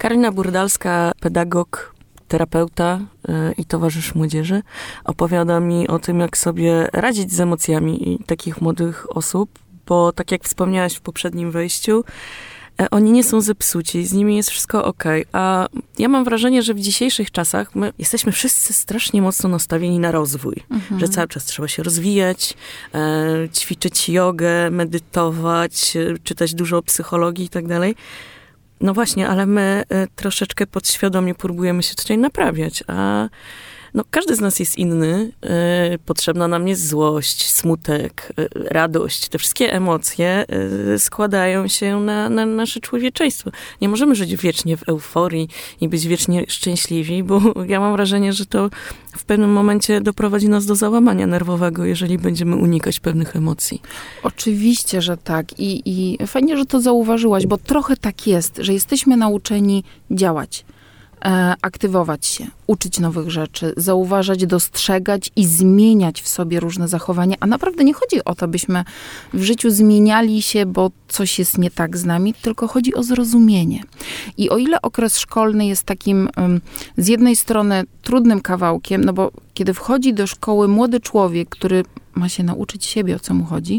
Karolina Burdalska, pedagog, terapeuta i towarzysz młodzieży, opowiada mi o tym, jak sobie radzić z emocjami takich młodych osób, bo tak jak wspomniałaś w poprzednim wejściu, oni nie są zepsuci, z nimi jest wszystko okej. A ja mam wrażenie, że w dzisiejszych czasach my jesteśmy wszyscy strasznie mocno nastawieni na rozwój. Że cały czas trzeba się rozwijać, ćwiczyć jogę, medytować, czytać dużo o psychologii i tak dalej. No właśnie, ale my troszeczkę podświadomie próbujemy się tutaj naprawiać, a no, każdy z nas jest inny. Potrzebna nam jest złość, smutek, radość. Te wszystkie emocje składają się na nasze człowieczeństwo. Nie możemy żyć wiecznie w euforii i być wiecznie szczęśliwi, bo ja mam wrażenie, że to w pewnym momencie doprowadzi nas do załamania nerwowego, jeżeli będziemy unikać pewnych emocji. Oczywiście, że tak. I fajnie, że to zauważyłaś, bo trochę tak jest, że jesteśmy nauczeni działać. Aktywować się, uczyć nowych rzeczy, zauważać, dostrzegać i zmieniać w sobie różne zachowania. A naprawdę nie chodzi o to, byśmy w życiu zmieniali się, bo coś jest nie tak z nami, tylko chodzi o zrozumienie. I o ile okres szkolny jest takim z jednej strony trudnym kawałkiem, no bo kiedy wchodzi do szkoły młody człowiek, który ma się nauczyć siebie, o co mu chodzi,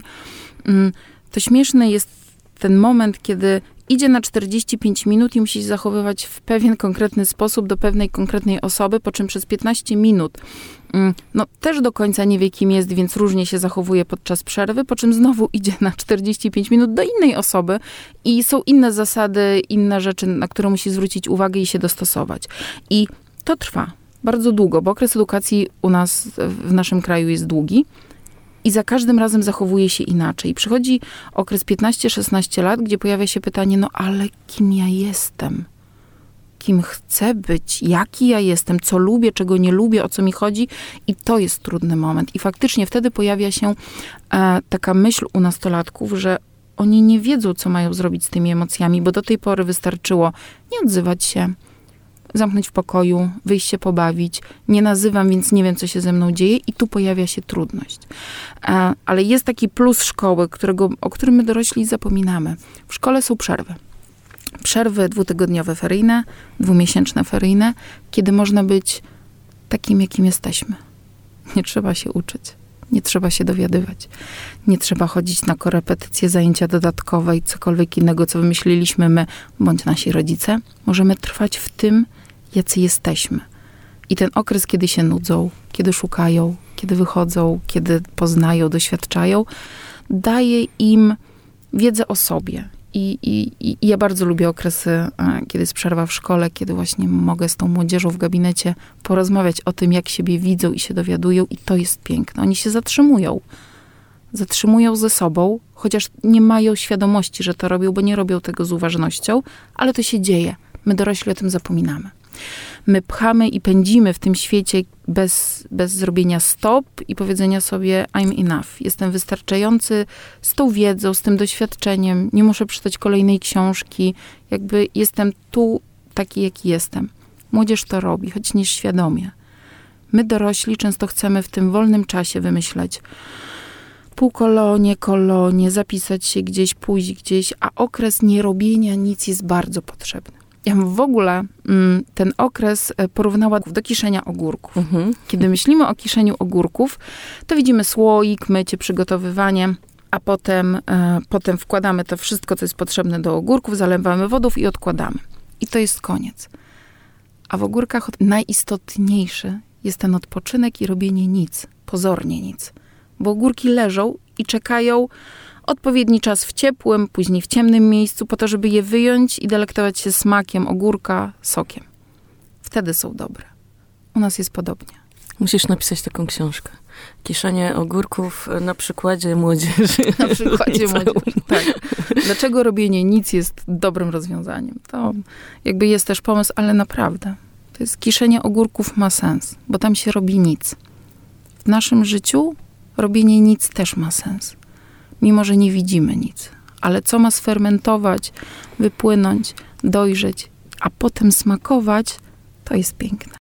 to śmieszny jest ten moment, kiedy idzie na 45 minut i musi się zachowywać w pewien konkretny sposób do pewnej konkretnej osoby, po czym przez 15 minut no też do końca nie wie, kim jest, więc różnie się zachowuje podczas przerwy, po czym znowu idzie na 45 minut do innej osoby i są inne zasady, inne rzeczy, na które musi zwrócić uwagę i się dostosować. I to trwa bardzo długo, bo okres edukacji u nas w naszym kraju jest długi. I za każdym razem zachowuje się inaczej. I przychodzi okres 15-16 lat, gdzie pojawia się pytanie, no ale kim ja jestem? Kim chcę być? Jaki ja jestem? Co lubię, czego nie lubię? O co mi chodzi? I to jest trudny moment. I faktycznie wtedy pojawia się taka myśl u nastolatków, że oni nie wiedzą, co mają zrobić z tymi emocjami, bo do tej pory wystarczyło nie odzywać się, zamknąć w pokoju, wyjść się pobawić. Nie nazywam, więc nie wiem, co się ze mną dzieje i tu pojawia się trudność. Ale jest taki plus szkoły, o którym my dorośli zapominamy. W szkole są przerwy. Przerwy 2-tygodniowe feryjne, 2-miesięczne feryjne, kiedy można być takim, jakim jesteśmy. Nie trzeba się uczyć. Nie trzeba się dowiadywać. Nie trzeba chodzić na korepetycje, zajęcia dodatkowe i cokolwiek innego, co wymyśliliśmy my, bądź nasi rodzice. Możemy trwać w tym, jacy jesteśmy. I ten okres, kiedy się nudzą, kiedy szukają, kiedy wychodzą, kiedy poznają, doświadczają, daje im wiedzę o sobie. I ja bardzo lubię okresy, kiedy jest przerwa w szkole, kiedy właśnie mogę z tą młodzieżą w gabinecie porozmawiać o tym, jak siebie widzą i się dowiadują i to jest piękne. Oni się zatrzymują. Zatrzymują ze sobą, chociaż nie mają świadomości, że to robią, bo nie robią tego z uważnością, ale to się dzieje. My dorośli o tym zapominamy. My pchamy i pędzimy w tym świecie bez zrobienia stop i powiedzenia sobie I'm enough. Jestem wystarczający z tą wiedzą, z tym doświadczeniem. Nie muszę przeczytać kolejnej książki. Jakby jestem tu taki, jaki jestem. Młodzież to robi, choć nieświadomie. My dorośli często chcemy w tym wolnym czasie wymyślać kolonie, zapisać się gdzieś, pójść gdzieś, a okres nierobienia nic jest bardzo potrzebny. Ja bym w ogóle ten okres porównała do kiszenia ogórków. Kiedy myślimy o kiszeniu ogórków, to widzimy słoik, mycie, przygotowywanie, a potem wkładamy to wszystko, co jest potrzebne do ogórków, zalewamy wodą i odkładamy. I to jest koniec. A w ogórkach najistotniejszy jest ten odpoczynek i robienie nic, pozornie nic. Bo ogórki leżą i czekają odpowiedni czas w ciepłym, później w ciemnym miejscu, po to, żeby je wyjąć i delektować się smakiem ogórka, sokiem. Wtedy są dobre. U nas jest podobnie. Musisz napisać taką książkę. Kiszenie ogórków na przykładzie młodzieży. Na przykładzie młodzieży, tak. Dlaczego robienie nic jest dobrym rozwiązaniem? To jakby jest też pomysł, ale naprawdę. To jest kiszenie ogórków ma sens, bo tam się robi nic. W naszym życiu robienie nic też ma sens. Mimo że nie widzimy nic. Ale co ma sfermentować, wypłynąć, dojrzeć, a potem smakować, to jest piękne.